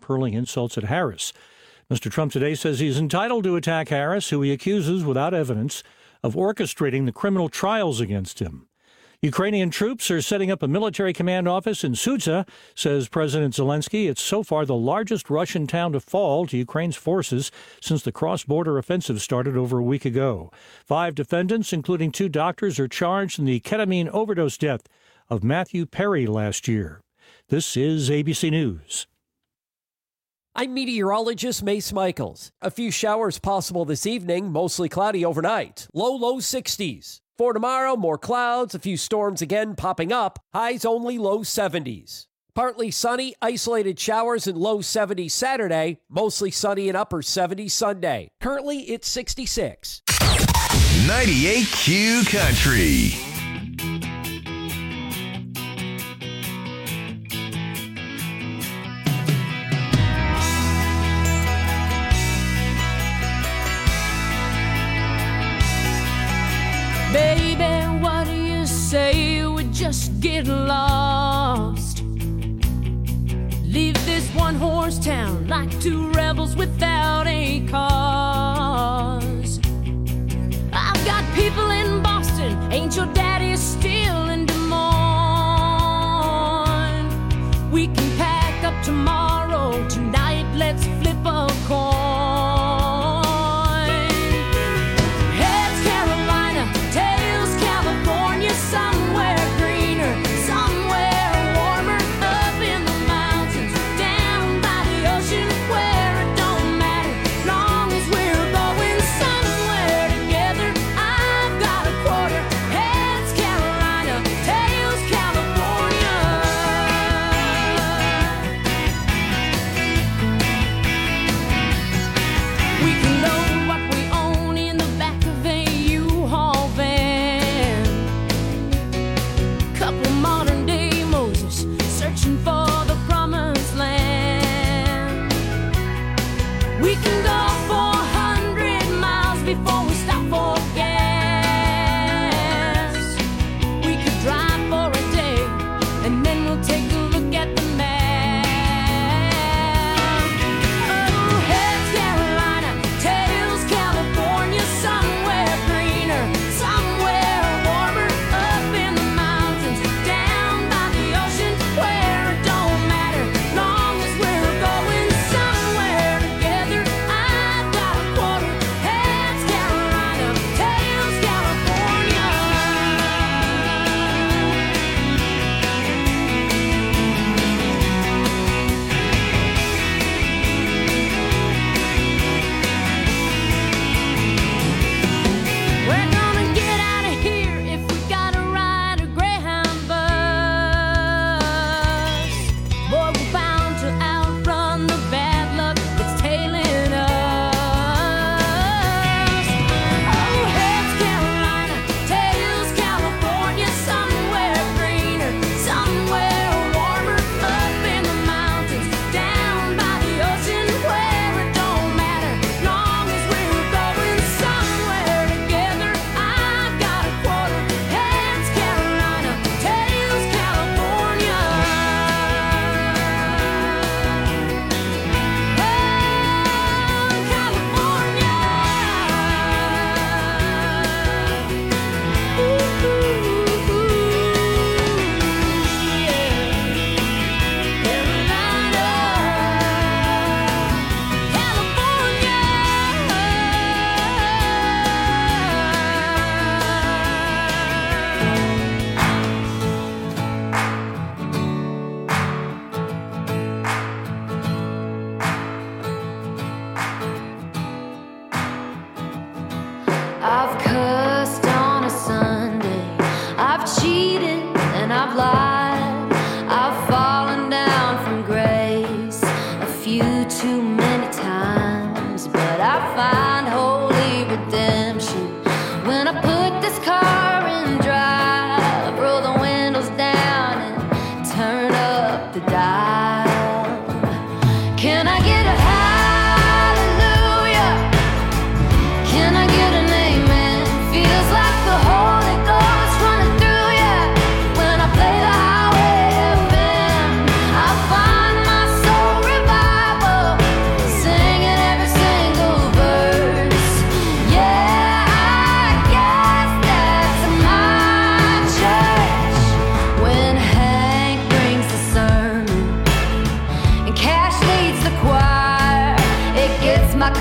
Trump hurling insults at Harris. Mr. Trump today says he's entitled to attack Harris, who he accuses, without evidence, of orchestrating the criminal trials against him. Ukrainian troops are setting up a military command office in Sudzha, says President Zelensky. It's so far the largest Russian town to fall to Ukraine's forces since the cross-border offensive started over a week ago. 5 defendants, including 2 doctors, are charged in the ketamine overdose death of Matthew Perry last year. This is ABC News. I'm meteorologist Mace Michaels. A few showers possible this evening, mostly cloudy overnight. Low 60s. For tomorrow, more clouds, a few storms again popping up, highs only low 70s. Partly sunny, isolated showers and low 70s Saturday, mostly sunny and upper 70s Sunday. Currently, it's 66. 98Q Country. Baby, what do you say we just get lost? Leave this one-horse town like 2 rebels without a cause. I've got people in Boston, ain't your daddy still in Des Moines? We can pack up tomorrow, tonight let's flip a coin.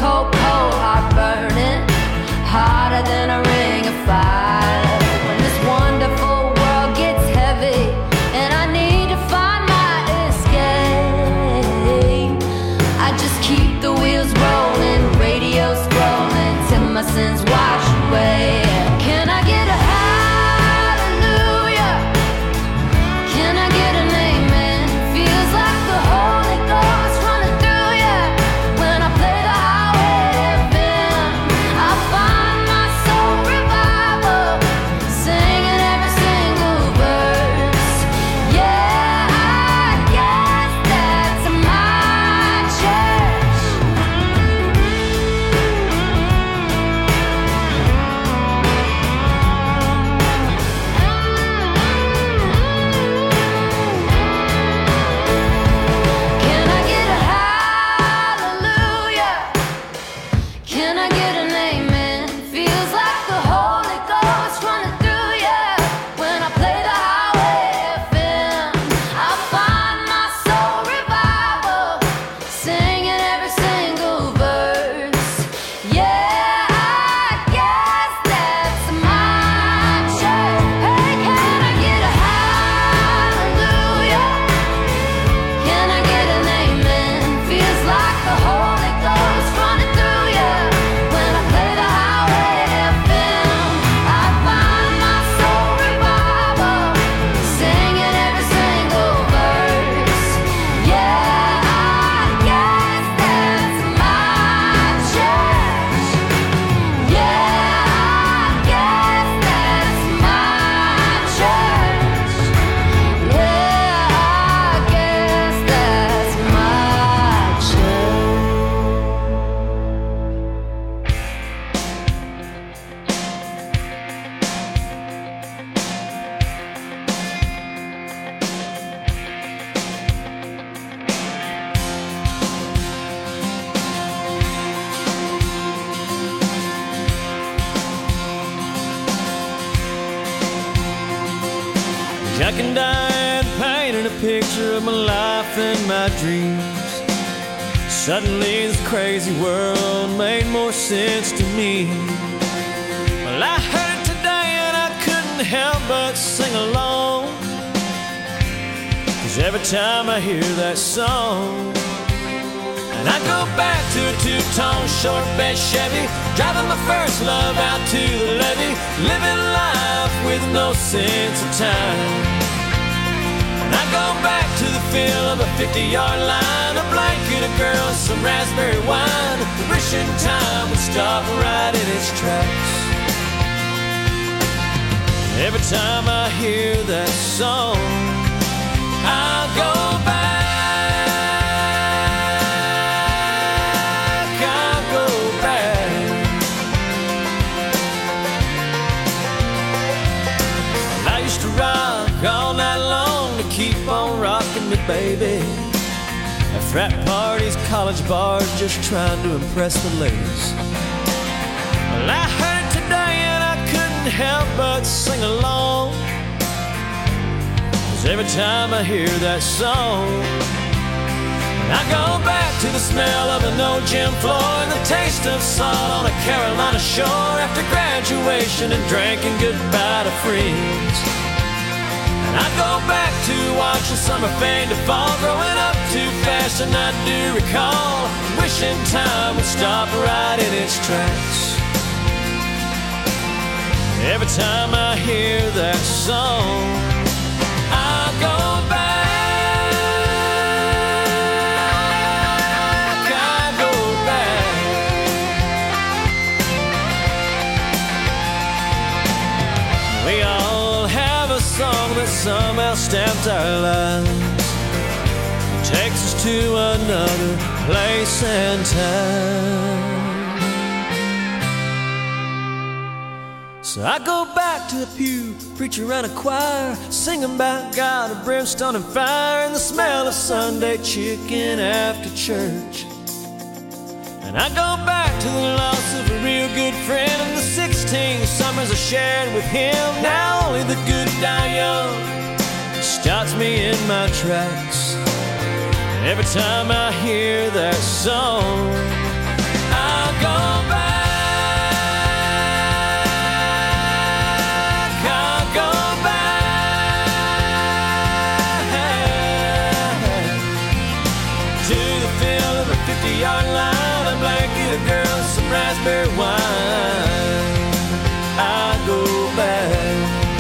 cold, cold heart burning, hotter than a ring of fire. When this wonderful world gets heavy and I need to find my escape, I just keep the wheels rolling, radio scrolling till my sins wash away. Can I get a hallelujah? Can I get an amen? Feels like the Holy Ghost running through ya. When I play the highway FM, I find my soul revival, singing every single verse. Yeah, I guess that's my church. Can I get a hallelujah? Can I get an amen? Feels like the Holy Ghost running through ya. When I play the highway FM, I find my soul revival, singing every single verse. Yeah, I guess that's my church. Hey, can I get a hallelujah? Can I get an amen? Feels like the Holy Ghost running through ya. When I play the highway FM, I find my soul revival, singing every single verse. Yeah, I guess that's my church. Yeah, I guess that's my church. Yeah, I guess that's my church. I can die and painting a picture of my life and my dreams. Suddenly this crazy world made more sense to me. Well, I heard it today and I couldn't help but sing along, 'cause every time I hear that song, and I go back to a two-tone short bed Chevy, driving my first love out to the levee, living life with no sense of time. And I go back to the feel of a 50-yard line, a blanket, a girl, some raspberry wine, wishing time would stop right in its tracks. Every time I hear that song, I go back. All night long to keep on rocking me, baby. At frat parties, college bars, just trying to impress the ladies. Well, I heard it today and I couldn't help but sing along, 'cause every time I hear that song, I go back to the smell of an old gym floor and the taste of salt on a Carolina shore after graduation and drinking goodbye to friends. I go back to watching summer fade to fall, growing up too fast and I do recall, wishing time would stop right in its tracks. Every time I hear that song, I go back, I go back. We all have a song that somehow stamped our lives, takes us to another place and time. So I go back to the pew, preacher and a choir, singing about God and brimstone and fire, and the smell of Sunday chicken after church. And I go back to the loss of a real good friend and the 16 summers I shared with him. Now only the good die young stops me in my tracks. Every time I hear that song, I 50-yard line, a blanket, a girl, some raspberry wine. I go back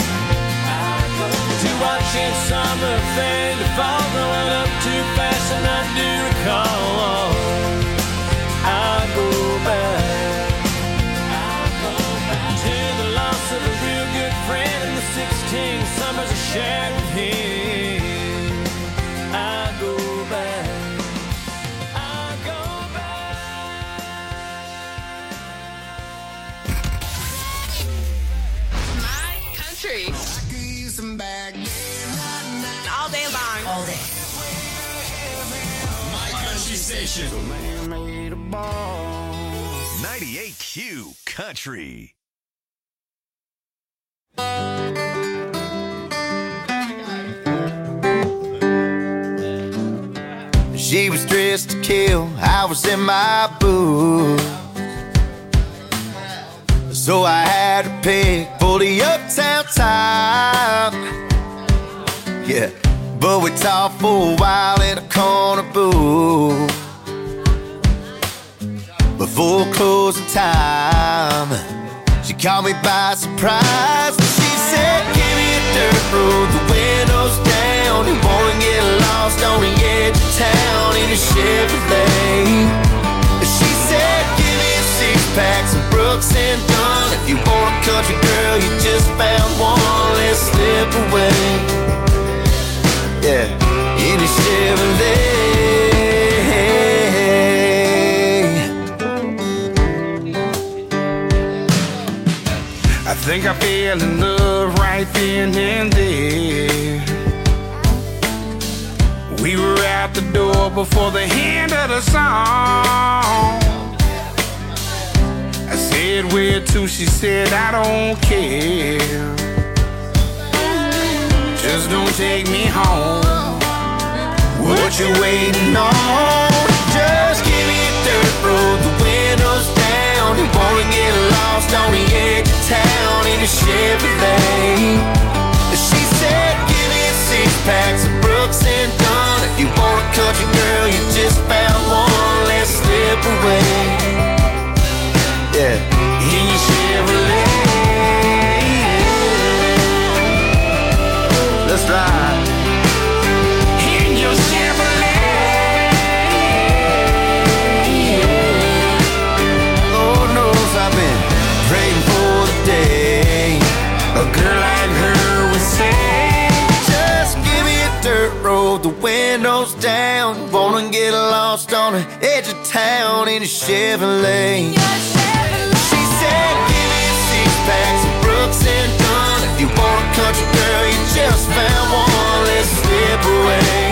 to watching summer fade to fall, growing up too fast and I do recall. I go back to the loss of a real good friend and the 16 summers I shared with him. I go back. All day long. All day. My Country Station. 98Q Country. She was dressed to kill, I was in my boots. So I had to pick for the uptown top. Yeah, but we talked for a while in a corner booth before closing time. She caught me by surprise. She said, give me a dirt road, the windows down. You wanna get lost on the edge of town in a Chevrolet. She said, give me a six-pack, some Brooks and Dunn. If you want a country girl, you just found one, let's slip away. Yeah, in a Chevrolet. I think I fell in love right then and there. We were out the door before the end of the song. I said, where to? She said, I don't care. Just don't take me home. What you waiting on? Just give me a dirt road, the windows down. You wanna get lost on the edge of town in a Chevrolet. She said, give me a six-pack, some Brooks and Dunn. If you want a country girl, you just found one, let's slip away. Yeah, in your Chevrolet. Let's ride in your Chevrolet. Lord knows I've been praying for the day a girl like her would say, just give me a dirt road, the windows down. Wanna get lost on the edge of town in a Chevrolet. She said, give me a six-pack, some Brooks and Dunn. If you want a country girl, you just found one, let's slip away.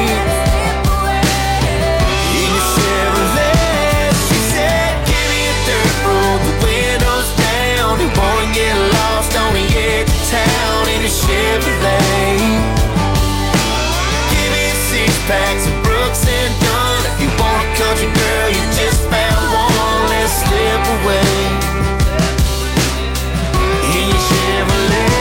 In your Chevrolet. She said, give me a dirt road, the windows down. You wanna get lost on the edge of town in a Chevrolet. Give me a six-pack, some Brooks and Dunn. If you want a country girl, you just found one, let's slip away. In your Chevrolet.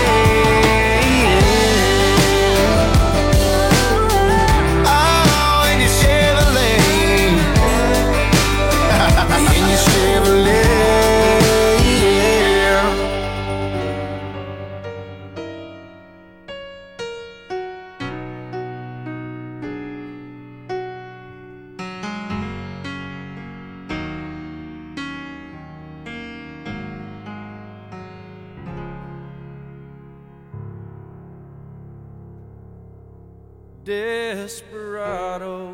Desperado,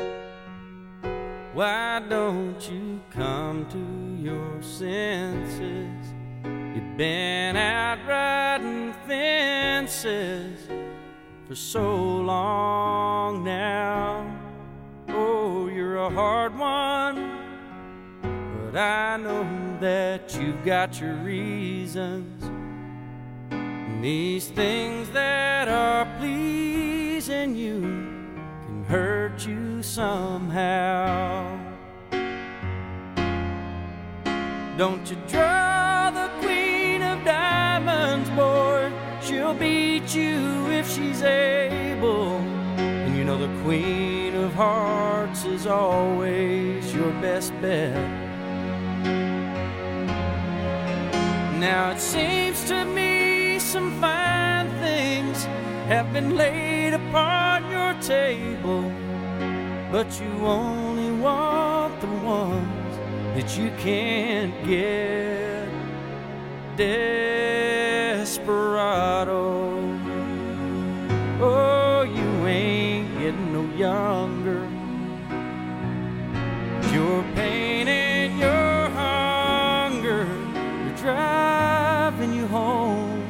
why don't you come to your senses? You've been out riding fences for so long now. Oh, you're a hard one, but I know that you've got your reasons. And these things that are pleasing you can hurt you somehow. Don't you draw the queen of diamonds, boy. She'll beat you if she's able. And you know the queen of hearts is always your best bet. Now it seems to me some fine things have been laid upon your table, but you only want the ones that you can't get. Desperado, oh, you ain't getting no younger. Your pain and your hunger are driving you home.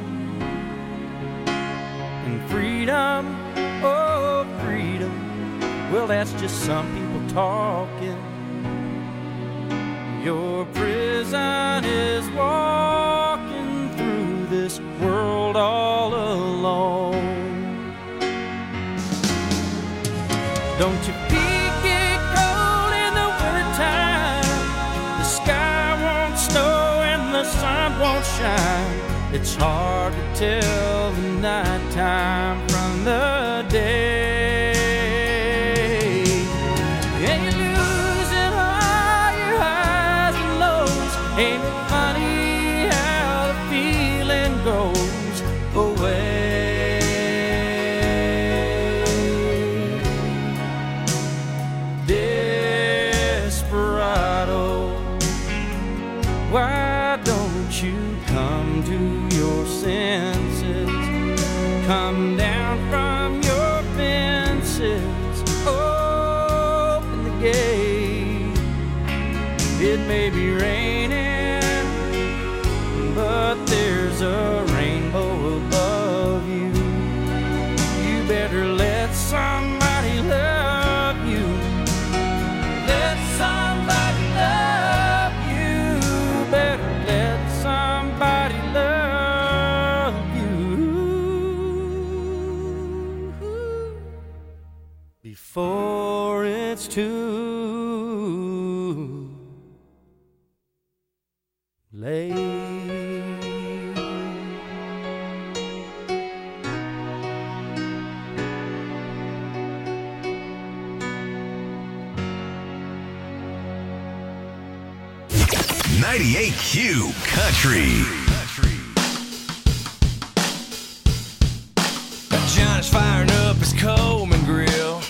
And freedom, oh freedom, well that's just some people talking. Your prison is walking through this world all alone. Don't your feet get cold in the wintertime? The sky won't snow and the sun won't shine. It's hard to tell the nighttime from the day. And you're losing all your highs and lows. Ain't it funny how the feeling goes away? Desperado, why don't you come to your senses? Come down from your fences, open the gate. It may be raining, but there's a rainbow above you. You better let somebody love you. Let somebody love you. Better let somebody love you before it's too late. '98Q Country. Johnny's firing up his Coleman grill.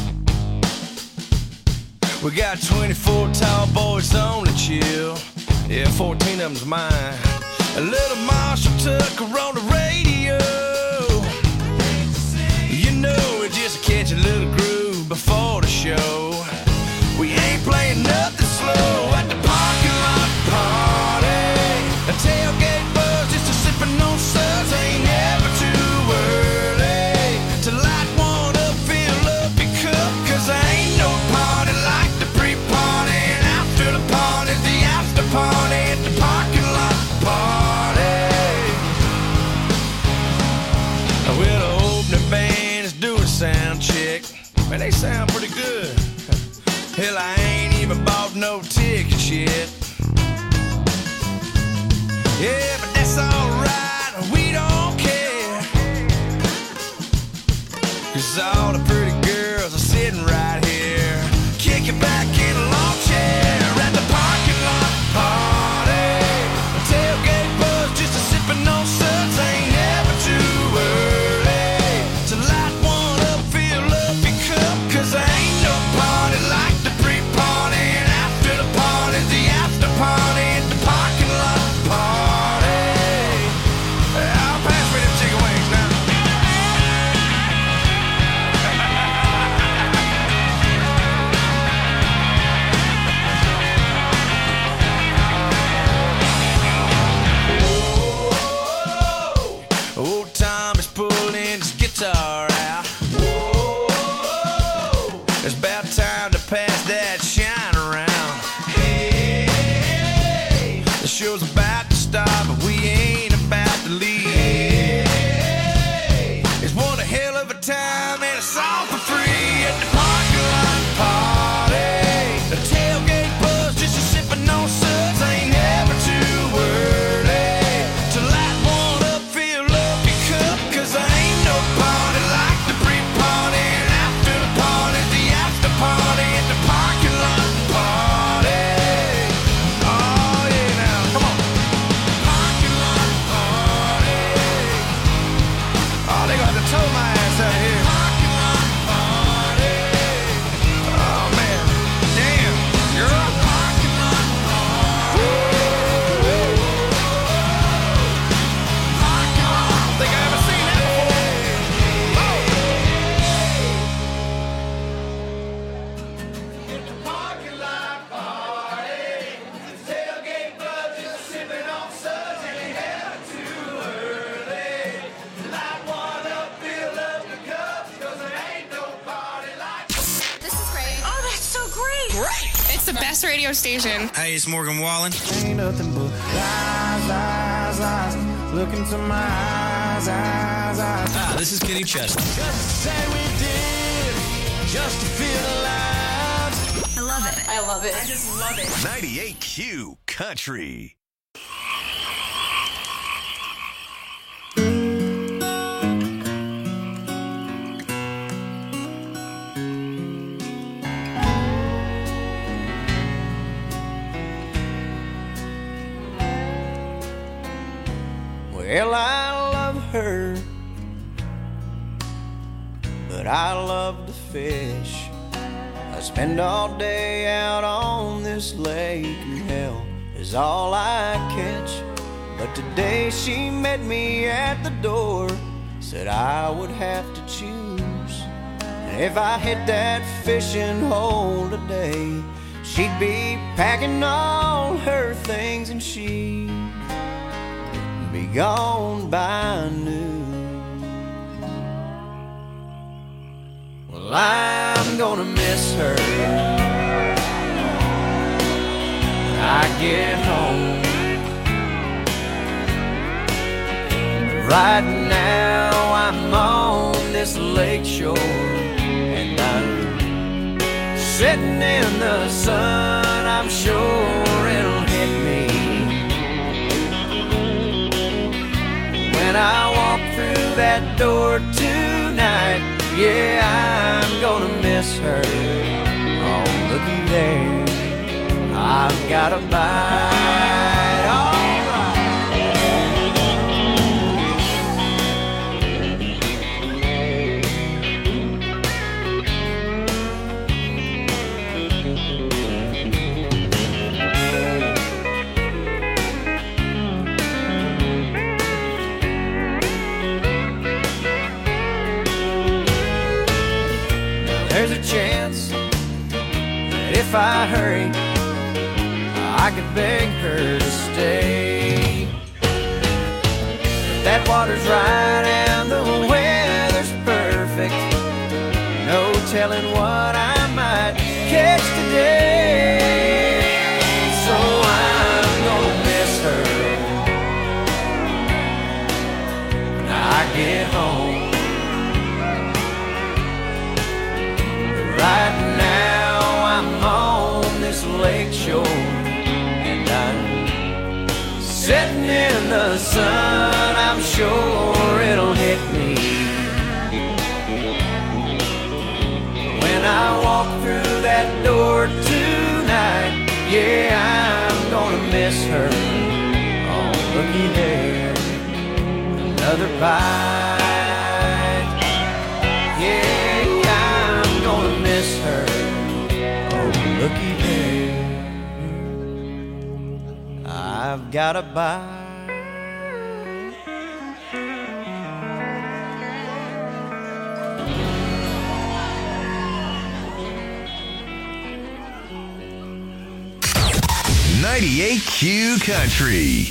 We got 24 tall boys on the chill. Yeah, 14 of them's mine. A little Marshall Tucker on the radio. You know, it's just to catch a little groove before the show. We ain't playing nothing slow at the parking lot party. A tailgate buzz just a sipping on suds. Ain't never too early to light one up, fill up your cup. Cause there ain't no party like the pre-party. And after the party's the after party at the parking lot party. Well, the opening band is doing sound check. Man, they sound pretty good. Hell, I ain't even bought no tickets yet. Yeah, but that's alright, we don't care. Cause all the pretty girls are sitting right here, kicking back in a lawn chair at the parking lot party. A tailgate buzz just a sipping on suds. Ain't never too early to light one up, fill up your cup. Cause there ain't no party like the pre-party. And after the party's the after party at the parking lot party. I'll pass me them chicken wings now. Old Tom is pulling his guitar out. It's about time to pass that shine around. The show's about to start, but we ain't about to leave. It's one hell of a time and it's all for free at the parking lot party. The tailgate buzz just a sipping on suds. Ain't never too early to light one up, fill up your cup. Cause there ain't no party like the pre-party. And after the party's the after party. the best radio station. Hey, it's Morgan Wallen. Ain't nothing but lies, look into my eyes. Ah, this is Kenny Chesney. Just to say we did, just to feel alive. I love it. I love it. I just love it. 98Q Country. Well, I love her, but I love to fish. I spend all day out on this lake, and hell is all I catch. But today she met me at the door, said I would have to choose. And if I hit that fishing hole today, she'd be packing all her things and she'd be gone by noon. Well, I'm gonna miss her when I get home. Right now I'm on this lake shore, and I'm sitting in the sun. I'm sure it'll hit me when I walk through that door tonight. Yeah, I'm gonna miss her. Oh, looky there, I've got a bite. All there's a chance that if I hurry, I could beg her to stay. If that water's right and the weather's perfect, no telling what I might catch today. So I'm gonna miss her when I get home. Right now I'm on this lake shore, and I'm sitting in the sun. I'm sure it'll hit me when I walk through that door tonight. Yeah, I'm gonna miss her. Oh, looky there, another bite. Yeah, I'm gonna miss her. Oh, looky there, I've got a bite. '98Q Country.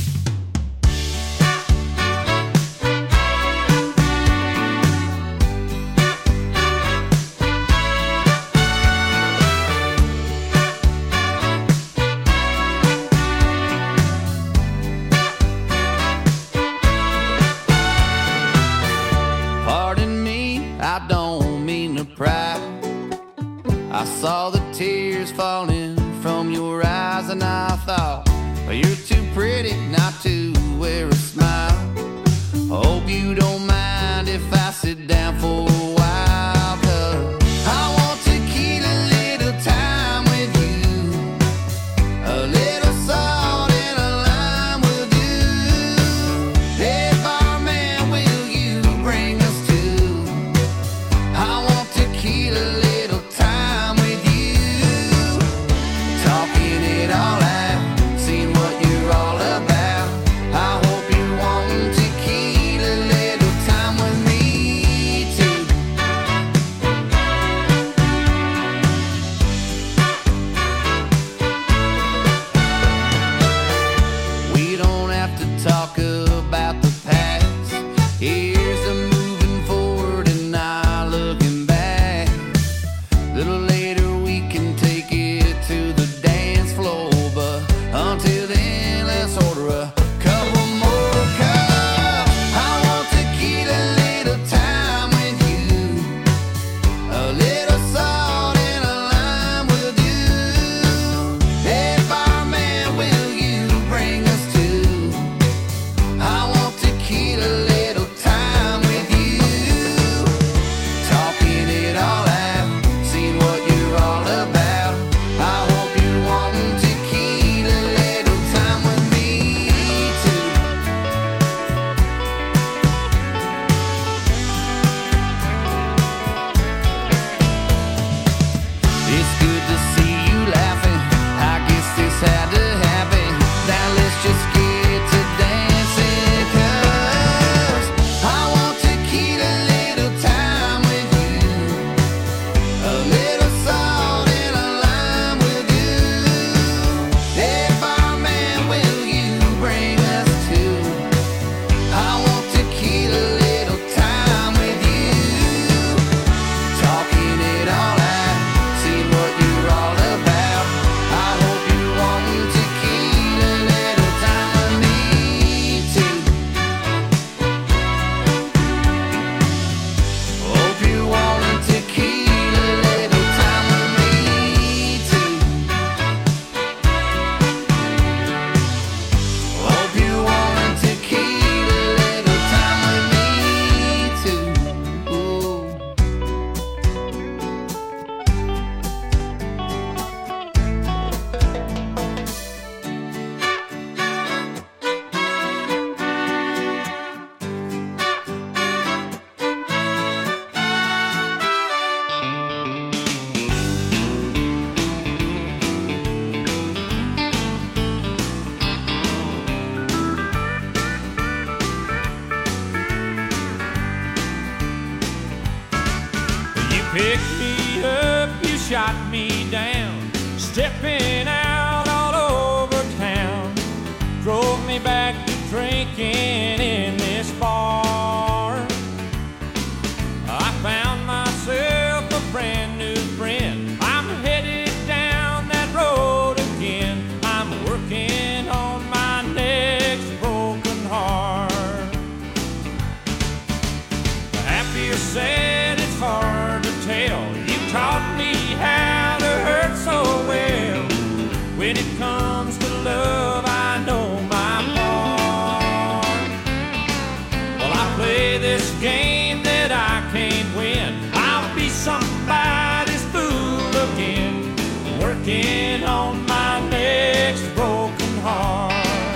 Pardon me, I don't mean to pry. I saw the tears falling from your eyes, and I thought, well, you're too pretty not to wear a smile. Hope you don't mind if I sit down for a while, 'cause I want to keep a little time with you. A little salt and a lime will do. Hey, barman, will you bring us to? I want to keep a little time with you. Talking it all out, seeing what you're all about. I hope you want to keep a little time with me too. stepping out all over town, drove me back to drinking in this bar. I found myself a brand new friend. I'm headed down that road again. I'm working on my next broken heart. Happy or sad, it's hard to tell. You taught me how to hurt so well. When it comes to love, I know my part. Well, I play this game that I can't win. I'll be somebody's fool again, working on my next broken heart.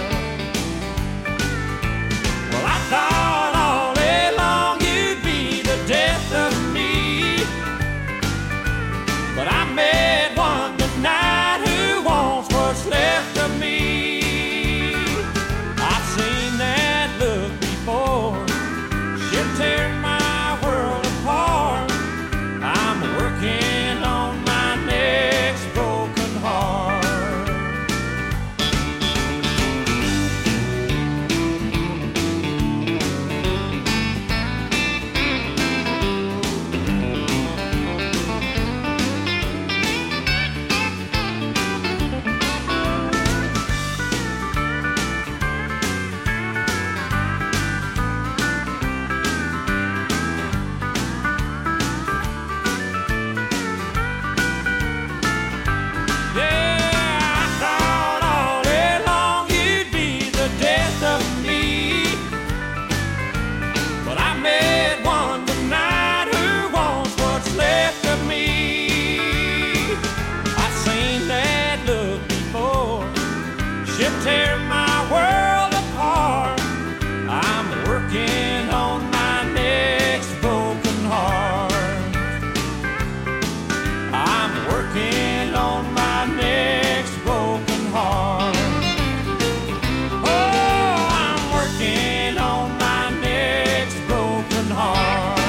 Well, I thought all day long you'd be the death of me, but I met one tonight who wants what's left of me. I've seen that look before. She'll tear my world apart. I'm working on my next broken heart. Yeah, I thought all day long you'd be the death of me, but I met one tonight who wants what's left of me. I've seen that look before. She'll tear my world apart. I'm working on my next broken heart. I'm working on my next broken heart. Oh, I'm working on my next broken heart.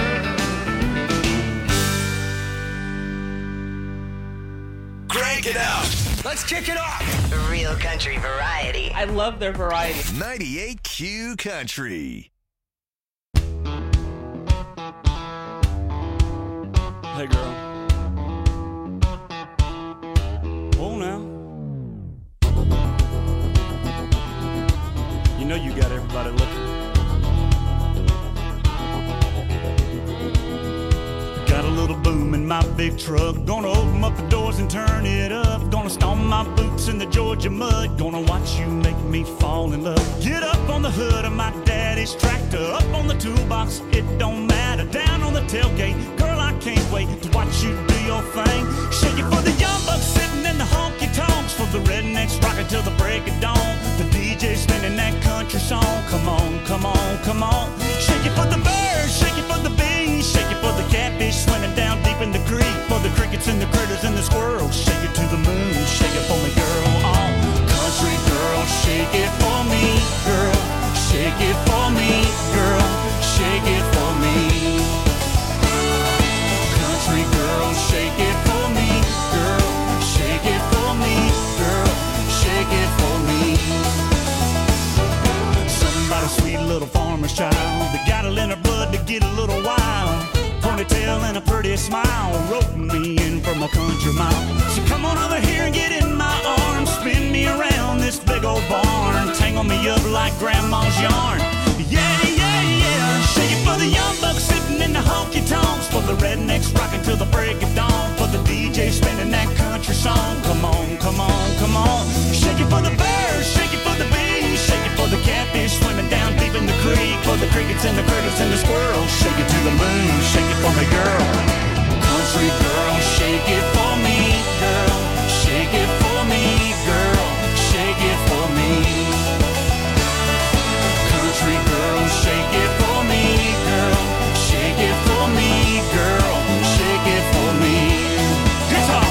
Crank it up. Let's kick it off. Real country variety. I love their variety. 98Q Country. Hey, girl. Oh, now. You know you got everybody looking. Got a little boom in my big truck. Gonna open up the doors and turn it up. Gonna stomp my boots in the Georgia mud. Gonna watch you make me fall in love. Get up on the hood of my daddy's tractor. Up on the toolbox, it don't matter. Down on the tailgate, girl, I can't wait to watch you do your thing. Shake it for the young bucks sitting in the honky-tonks. For the rednecks rocking till the break of dawn. The DJ spinning that country song. Come on, come on, come on. Shake it for the birds, shake it for the bees. Shake it for the catfish swimming down deep in the creek. For the crickets and the critters and the squirrels. Shake it to the moon, shake it for me, girl. Oh, country girl, shake it for me, girl. Shake it for me, girl. Shake it for me. Country girl, shake it for me, girl. Shake it for me, girl. Shake it for me. Somebody sweet little farmer's child that got it in her blood to get a little wild. Ponytail and a pretty smile, roping me in from a country mile. So come on over here and get in my arms, spin me around this big old barn, tangle me up like grandma's yarn. Yeah, yeah, yeah. Shake it for the young bucks sitting in the honky-tonks. For the rednecks rocking till the break of dawn. For the DJ spinning that country song. Come on, come on, come on. Shake it for the birds, shake it for the bees. Shake it for the catfish swimming down deep in the creek. For the crickets and the critters and the squirrels. Shake it to the moon, shake it for me, girl. Country girl, shake it for me, girl. Shake it for me, girl. Shake it for me. Country girl, shake it for me, girl. Shake it for me, girl. Shake it for me. Guitar.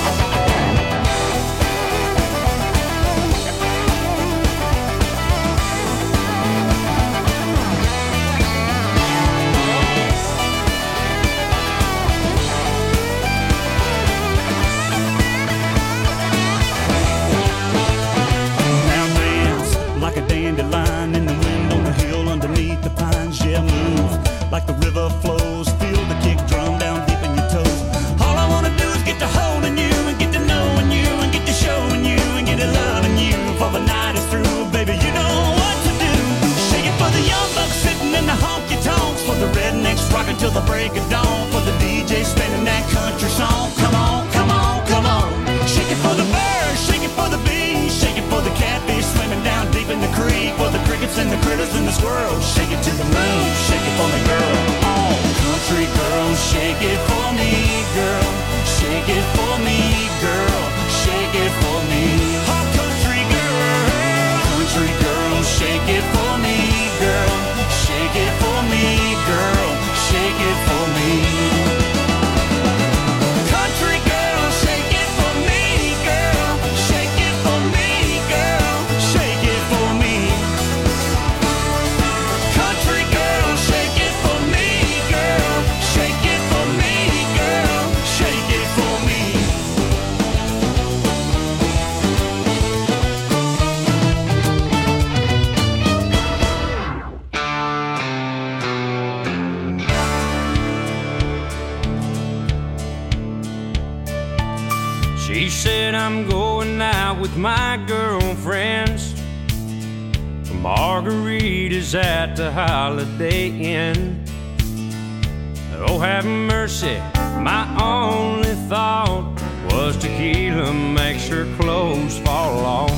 till the break of dawn for the DJ spinning that country song. Come on, come on, come on. Shake it for the birds, shake it for the bees, shake it for the catfish swimming down deep in the creek, for the crickets and the critters and the squirrels. Shake it to the moon, shake it for me, girl. Oh, country girl, shake it for me, girl. Shake it for me, girl. Shake it for me. Oh, country girl, shake it for me, girl. Shake it for me, girl. Shake it for me. Country girl, shake it for me, girl. Shake it for me, girl. Shake it for me. Country girl, shake it for me, girl. Shake it for me, girl. Shake it for me. She said I'm going out with my girlfriends for margaritas at the Holiday Inn. Oh, have mercy, my only thought was tequila makes her clothes fall off.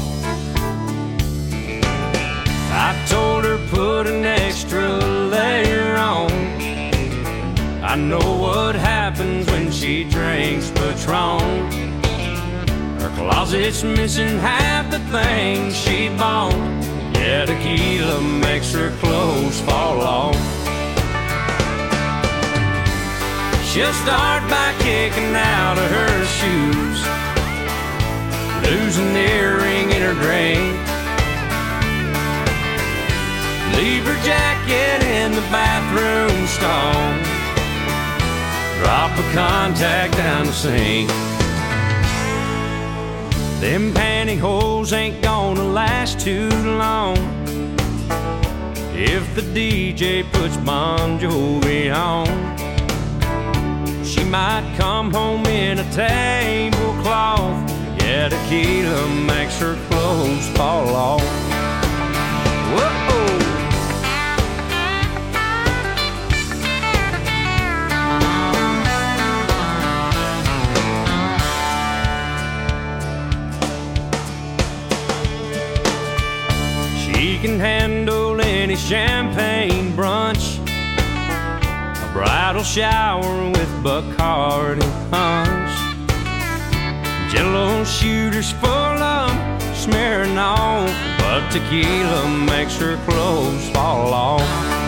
I told her put an extra layer on. I know what happens when she drinks Patron. Her closet's missing half the things she bought. Yeah, tequila makes her clothes fall off. She'll start by kicking out of her shoes, lose an earring in her drink, leave her jacket in the bathroom stall, drop a contact down the sink. Them pantyhose ain't gonna last too long if the DJ puts Bon Jovi on. She might come home in a tablecloth. Yeah, tequila makes her clothes fall off. Whoa! She can handle any champagne brunch, a bridal shower with Bacardi punch, Jello shooters full of smearing on, but tequila makes her clothes fall off.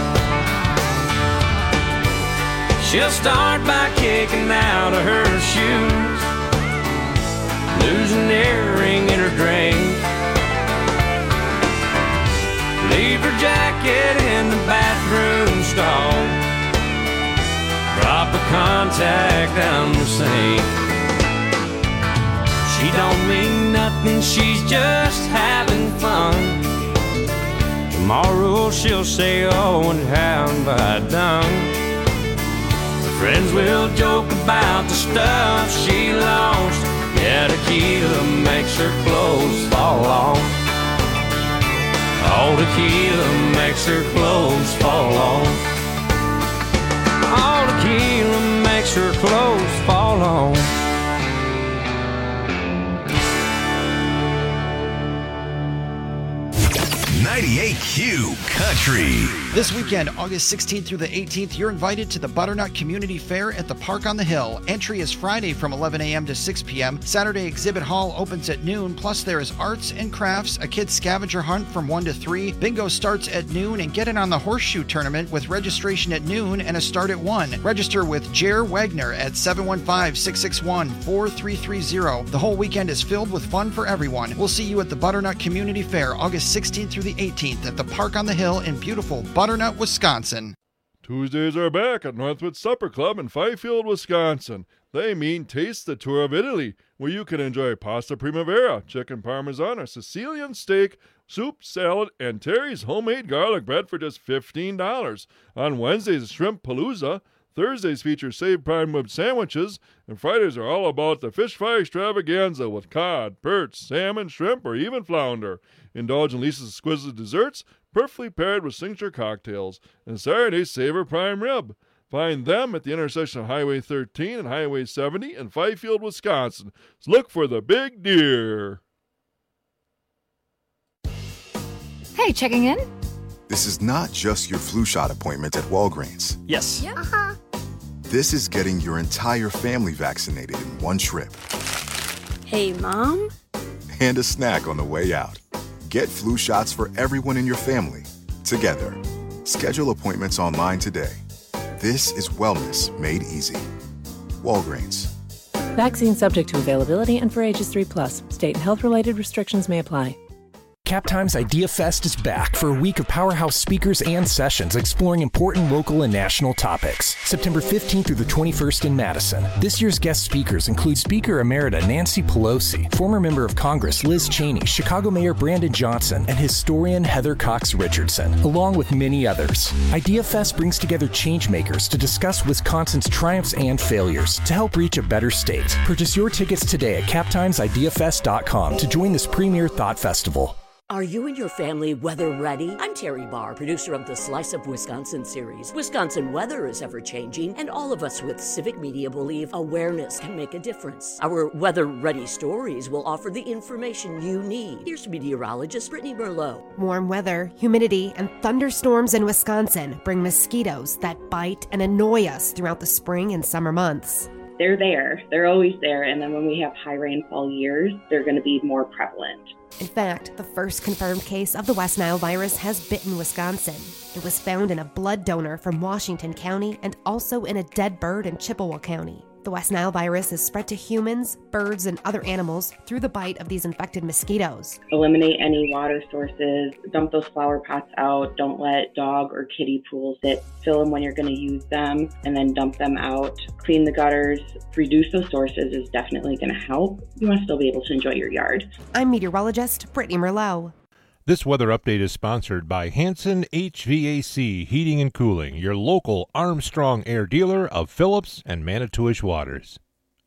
She'll start by kicking out of her shoes, lose an earring in her drink, leave her jacket in the bathroom stall, drop a contact down the sink. She don't mean nothing, she's just having fun. Tomorrow she'll say, oh, and how have I done? Her friends will joke about the stuff she lost. Yeah, tequila makes her clothes fall off. Oh, tequila makes her clothes fall off. Oh, tequila makes her clothes fall off. .98Q Country. This weekend, August 16th through the 18th, you're invited to the Butternut Community Fair at the Park on the Hill. Entry is Friday from 11 a.m. to 6 p.m. Saturday exhibit hall opens at noon, plus there is arts and crafts, a kids scavenger hunt from 1 to 3. Bingo starts at noon, and get in on the horseshoe tournament with registration at noon and a start at 1. Register with Jer Wagner at 715-661-4330. The whole weekend is filled with fun for everyone. We'll see you at the Butternut Community Fair, August 16th through the 18th at the Park on the Hill in beautiful Butternut, Wisconsin. Tuesdays are back at Northwood Supper Club in Fifield, Wisconsin. They mean Taste the Tour of Italy, where you can enjoy pasta primavera, chicken parmesan, or Sicilian steak, soup, salad, and Terry's homemade garlic bread for just $15. On Wednesdays, Shrimp Palooza. Thursdays feature saved prime rib sandwiches, and Fridays are all about the fish fry extravaganza with cod, perch, salmon, shrimp, or even flounder. Indulge in Lisa's exquisite desserts, perfectly paired with signature cocktails. And Saturdays, savor prime rib. Find them at the intersection of Highway 13 and Highway 70 in Fifield, Wisconsin. So look for the big deer. Hey, checking in? This is not just your flu shot appointment at Walgreens. Yes. Yeah. Uh-huh. This is getting your entire family vaccinated in one trip. Hey, Mom? And a snack on the way out. Get flu shots for everyone in your family, together. Schedule appointments online today. This is wellness made easy. Walgreens. Vaccine subject to availability and for ages 3+. State and health-related restrictions may apply. CapTime's Idea Fest is back for a week of powerhouse speakers and sessions exploring important local and national topics. September 15th through the 21st in Madison. This year's guest speakers include Speaker Emerita Nancy Pelosi, former member of Congress Liz Cheney, Chicago Mayor Brandon Johnson, and historian Heather Cox Richardson, along with many others. Idea Fest brings together changemakers to discuss Wisconsin's triumphs and failures to help reach a better state. Purchase your tickets today at captimesideafest.com to join this premier thought festival. Are you and your family weather ready? I'm Terry Barr, producer of the Slice of Wisconsin series. Wisconsin weather is ever-changing, and all of us with civic media believe awareness can make a difference. Our weather-ready stories will offer the information you need. Here's meteorologist Brittany Merlot. Warm weather, humidity, and thunderstorms in Wisconsin bring mosquitoes that bite and annoy us throughout the spring and summer months. They're there. They're always there. And then when we have high rainfall years, they're going to be more prevalent. In fact, the first confirmed case of the West Nile virus has bitten Wisconsin. It was found in a blood donor from Washington County and also in a dead bird in Chippewa County. The West Nile virus is spread to humans, birds, and other animals through the bite of these infected mosquitoes. Eliminate any water sources, dump those flower pots out, don't let dog or kiddie pools sit, fill them when you're going to use them, and then dump them out. Clean the gutters, reduce those sources is definitely going to help. You want to still be able to enjoy your yard. I'm meteorologist Brittany Merlot. This weather update is sponsored by Hanson HVAC Heating and Cooling, your local Armstrong Air dealer of Phillips and Manitowish Waters.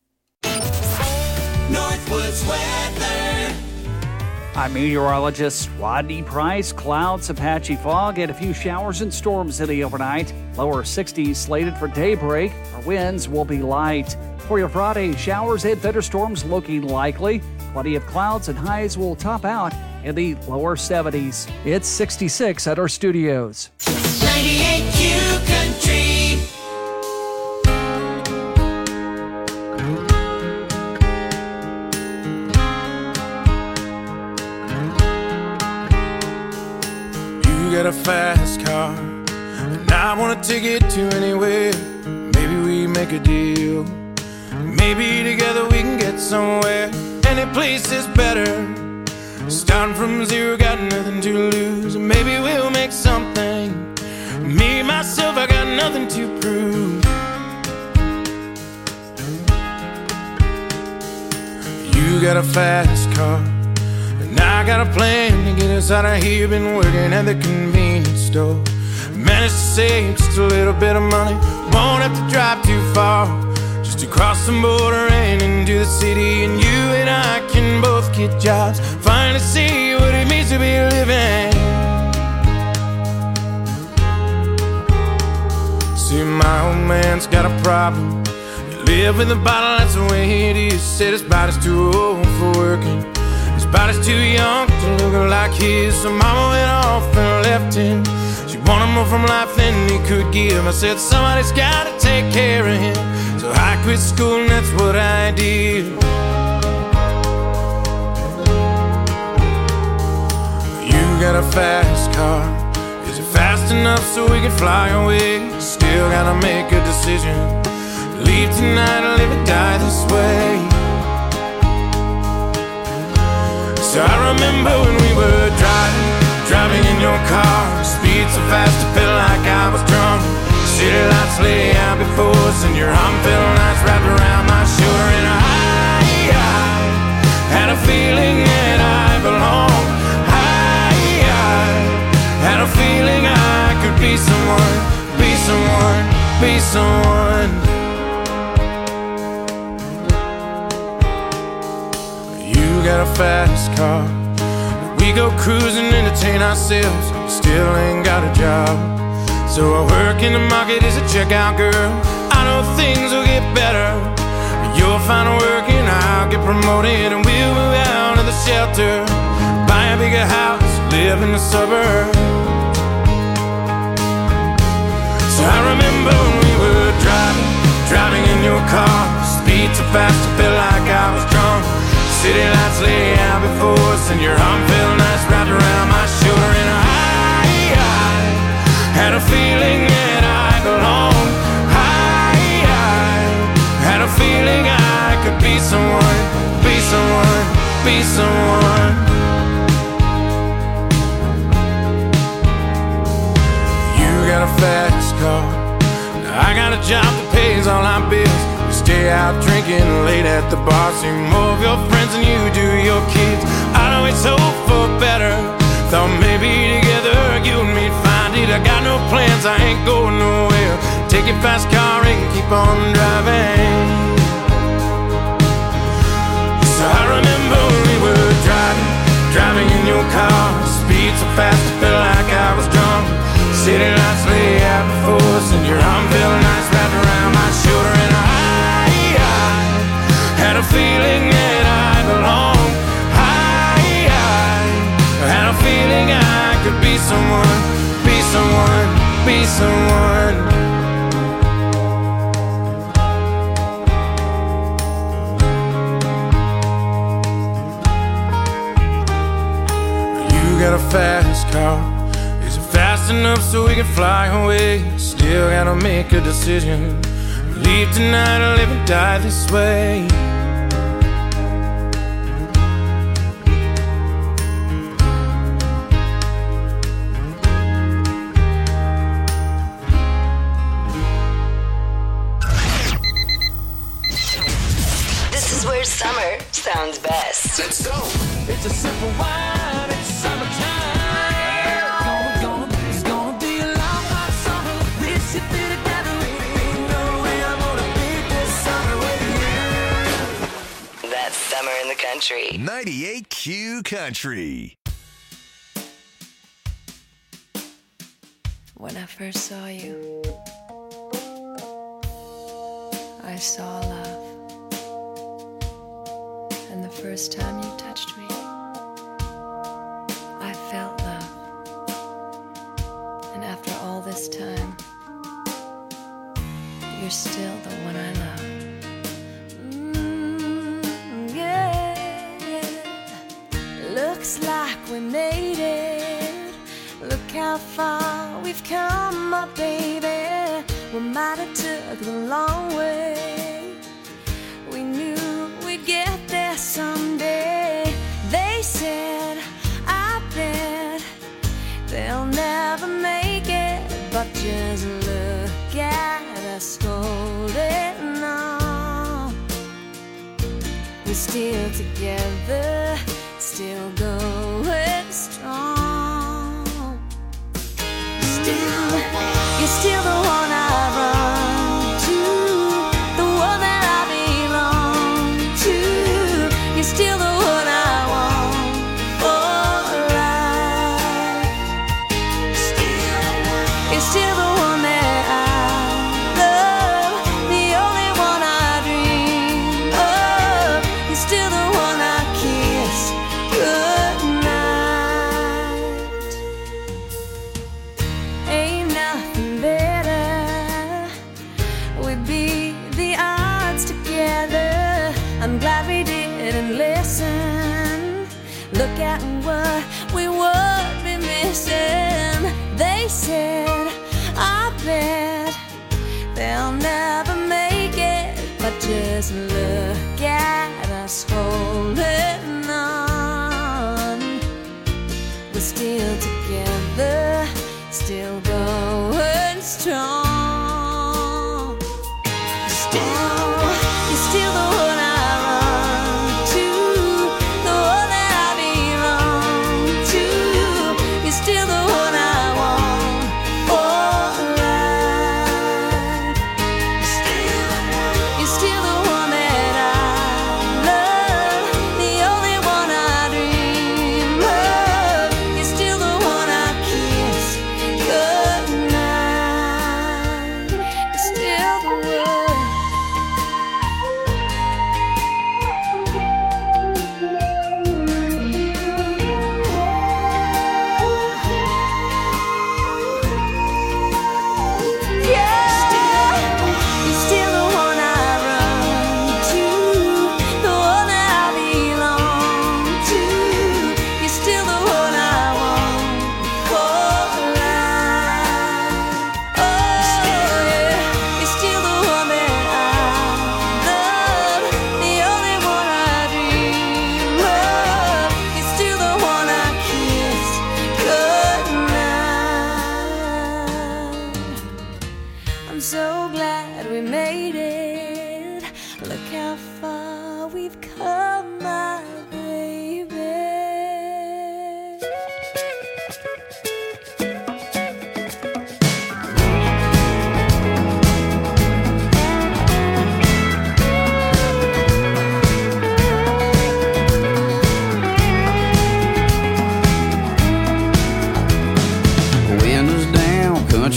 Northwoods weather. I'm meteorologist Rodney Price. Clouds, a patchy fog, and a few showers and storms in the overnight. Lower 60s slated for daybreak. Our winds will be light. For your Friday, showers and thunderstorms looking likely. Plenty of clouds and highs will top out in the lower 70s. It's 66 at our studios. 98 Q Country. You got a fast car, and I want to take it to anywhere. Maybe we make a deal. Maybe together we can get somewhere. Any place is better. Starting from zero, got nothing to lose. Maybe we'll make something. Me, myself, I got nothing to prove. You got a fast car, and I got a plan to get us out of here. Been working at the convenience store. Managed to save just a little bit of money. Won't have to drive too far, just to cross the border and into the city. And you and I can both get jobs, finally see what it means to be living. See, my old man's got a problem. He live with a bottle, that's the way it is. Said his body's too old for working, his body's too young to look like his. So mama went off and left him. She wanted more from life than he could give. I said somebody's gotta take care of him. So I quit school and that's what I did. You got a fast car. Is it fast enough so we can fly away? Still gotta make a decision. Leave tonight or live or die this way. So I remember when we were driving in your car. Speed so fast it felt like I was drunk. City lights lay out before us, and your arm felt nice wrapped around my shoulder. And I had a feeling that I belonged. I had a feeling I could be someone, be someone, be someone. You got a fast car. We go cruising, entertain ourselves. Still ain't got a job. So So I work in the market as a checkout girl. I know things will get better. You'll find work and I'll get promoted, and we'll move out of the shelter, buy a bigger house, live in the suburbs. So I remember when we were driving in your car, speed so fast I felt like I was drunk. City lights lay out before us, and your arm felt nice wrapped around my shoulder. And I had a feeling that I belonged. I had a feeling I could be someone, be someone, be someone. You got a fast car, I got a job that pays all our bills. We stay out drinking late at the bar, see more of your friends than you do your kids. I'd always hope for better, thought maybe together you and me'd find it. I got no plans, I ain't going nowhere. Take your fast car and keep on driving. So I remember when we were driving in your car, speed so fast I felt like I was drunk. City lights lay out before us, and your arm felt nice wrapped around my shoulder. And I had a feeling that I belonged. I had a feeling I could be someone, be someone, be someone. You got a fast car, is it fast enough so we can fly away? Still gotta make a decision, leave tonight or live and die this way. This is where summer sounds best. Let's go. It's a simple wine, it's summertime. It's gonna be a long hot summer. We should be together. Ain't no way I'm gonna beat this summer with you. That's summer in the country. 98Q Country. When I first saw you, I saw love. And the first time you touched me, I felt love. And after all this time, you're still the one I love. Yeah. Looks like we made it. Look how far we've come, my baby. We might have took the long way. We knew we'd get there someday. They said, I bet they'll never make it. But just look at us holding on. We're still together, still going strong. Still, you're still the one I run to, the one that I belong to. You're still the one I want for life. You're still the one that I love, the only one I dream of. You're still the one I kiss goodnight. Ain't nothing better. We beat the odds together. I'm glad we didn't listen. Look at what we would be missing. They said, I bet they'll never make it. But just look at us holding on. We're still together, still going strong. You're still the one I run to, the one that I belong to. You're still the one I want for life. You're still the one that I love, the only one I dream of. You're still the one I kiss goodnight.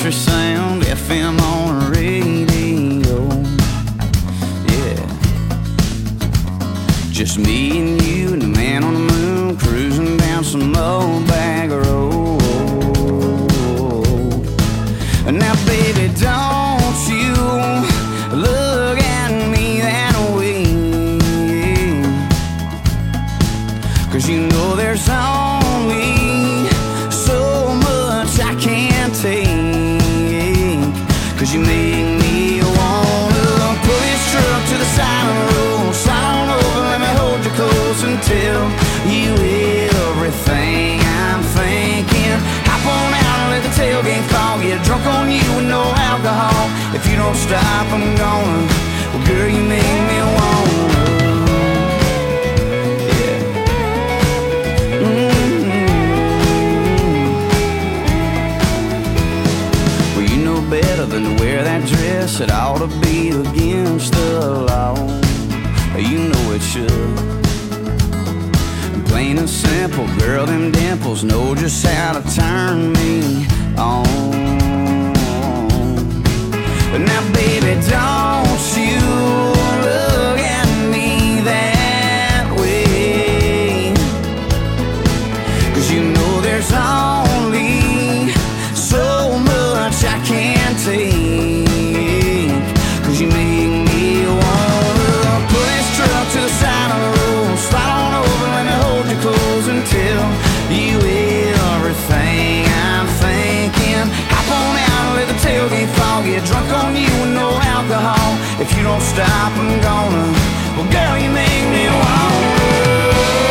country sound FM on the radio. Yeah, just me and you and the man on the moon cruising down some old bag road. Now baby, don't you look at me that way, 'cause you know there's only so much I can't take. 'Cause you make me wanna pull this truck to the side of the road, slide on over, let me hold you close and tell you everything I'm thinking. Hop on out and let the tailgate fall, get drunk on you with no alcohol. If you don't stop, I'm gonna. Well, girl, you make me wanna. Better than to wear that dress, it ought to be against the law. You know it should. And plain and simple, girl, them dimples know just how to turn me on. But now, baby, don't you look at me that way, 'cause you know there's only so much I can't take. 'Cause you make me wanna pull this truck to the side of the road, slide on over, let me hold you close and tell you everything I'm thinking. Hop on out and let the tailgate fall, get drunk on you with no alcohol. If you don't stop, I'm gonna. Well, girl, you make me wanna.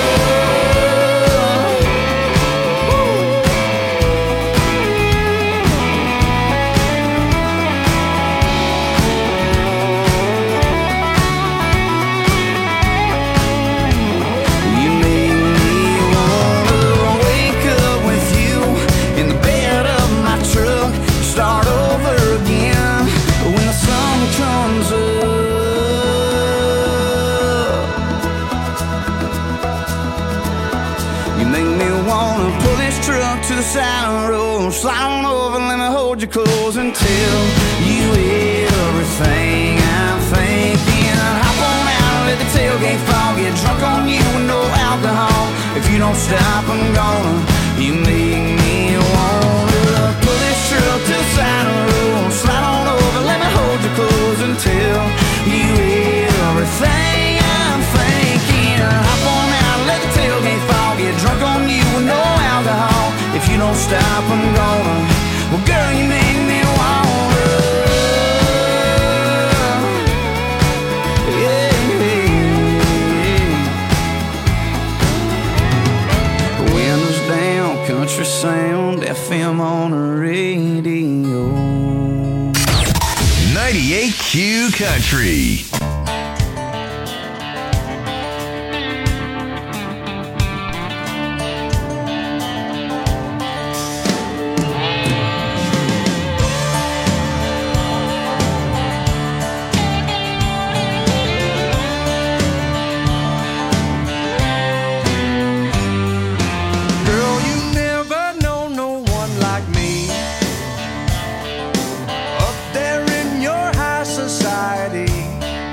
Start over again when the sun comes up. You make me wanna pull this truck to the side of the road, slide on over, let me hold you close and tell you everything I'm thinking. Hop on out and let the tailgate fall, get drunk on you with no alcohol. If you don't stop, I'm gonna. You make me wanna pull this truck to the side of the road, slide on over, let me hold you close and tell you everything I'm thinking. Hop on out, let the tailgate fall, get drunk on you with no alcohol. If you don't stop, I'm gonna. Well, girl, you make me wanna. Yeah, windows down, country sound, FM on the radio. 98Q Country. Up there in your high society,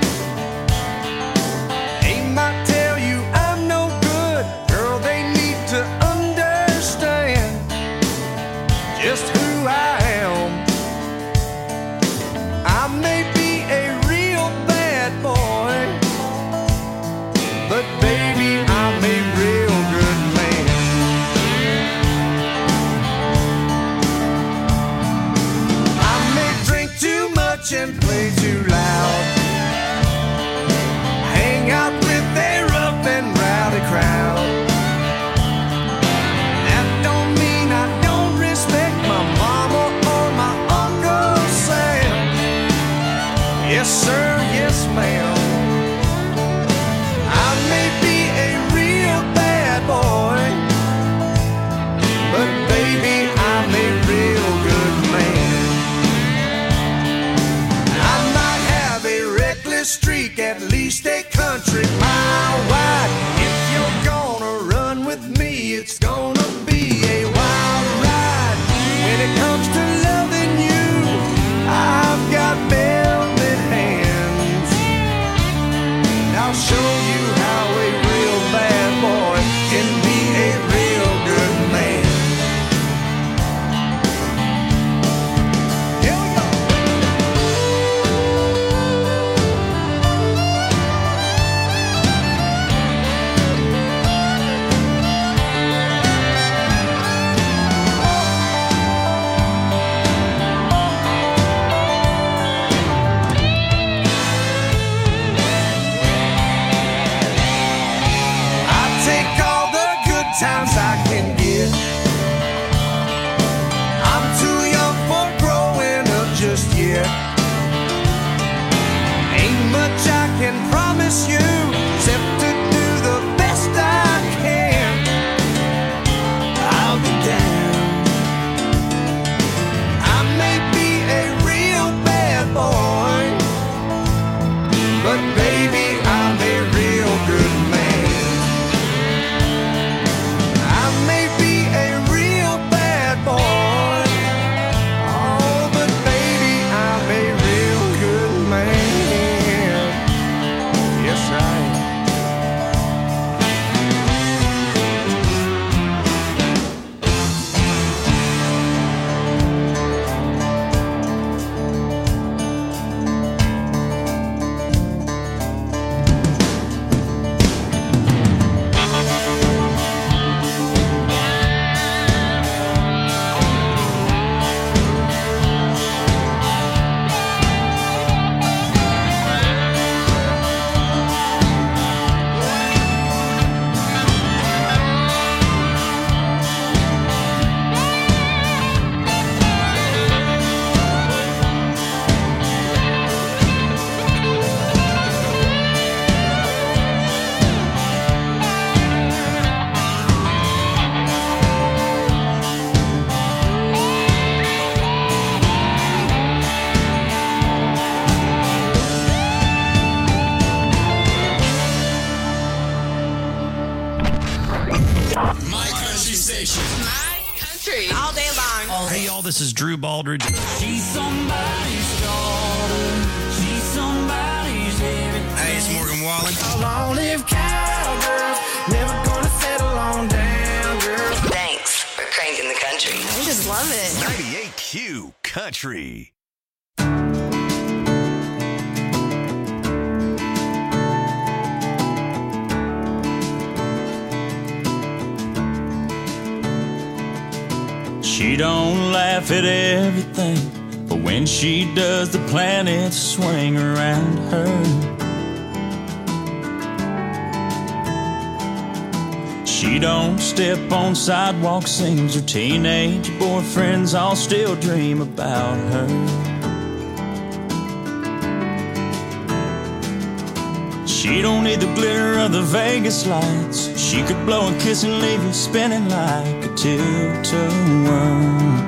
station. My country. All day long. Hey, y'all, this is Drew Baldridge. She's somebody's daughter. She's somebody's everything. Hey, it's Morgan Wallen. Long-lived cowgirls, never gonna settle on down, girl. Thanks for cranking the country. I just love it. 98Q Country. She don't laugh at everything, but when she does, the planets swing around her. She don't step on sidewalks, seems her teenage boyfriends all still dream about her. She don't need the glitter of the Vegas lights. She could blow a kiss and leave you spinning like a tilt-a-whirl.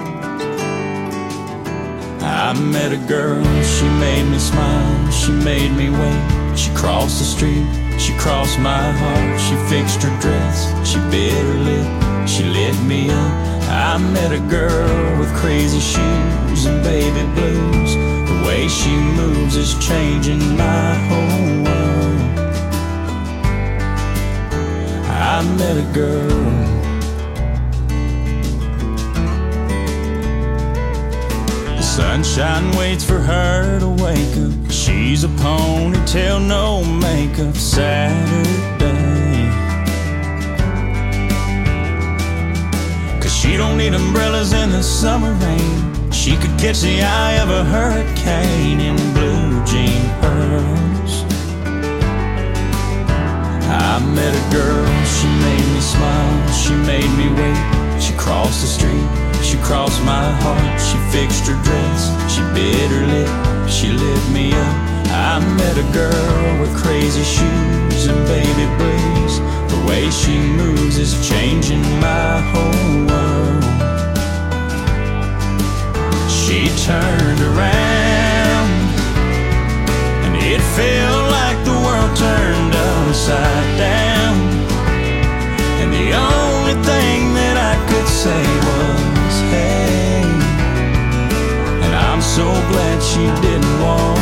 I met a girl, she made me smile, she made me wait. She crossed the street, she crossed my heart. She fixed her dress, she bit her lip, she lit me up. I met a girl with crazy shoes and baby blues. The way she moves is changing my whole world. I met a girl. The sunshine waits for her to wake up. She's a ponytail, no makeup Saturday. 'Cause she don't need umbrellas in the summer rain. She could catch the eye of a hurricane in blue jean pearls. I met a girl, she made me smile, she made me wait. She crossed the street, she crossed my heart. She fixed her dress, she bit her lip, she lit me up. I met a girl with crazy shoes and baby blues. The way she moves is changing my whole world. She turned around and it felt like the world turned upside down. And the only thing that I could say was, hey. And I'm so glad she didn't walk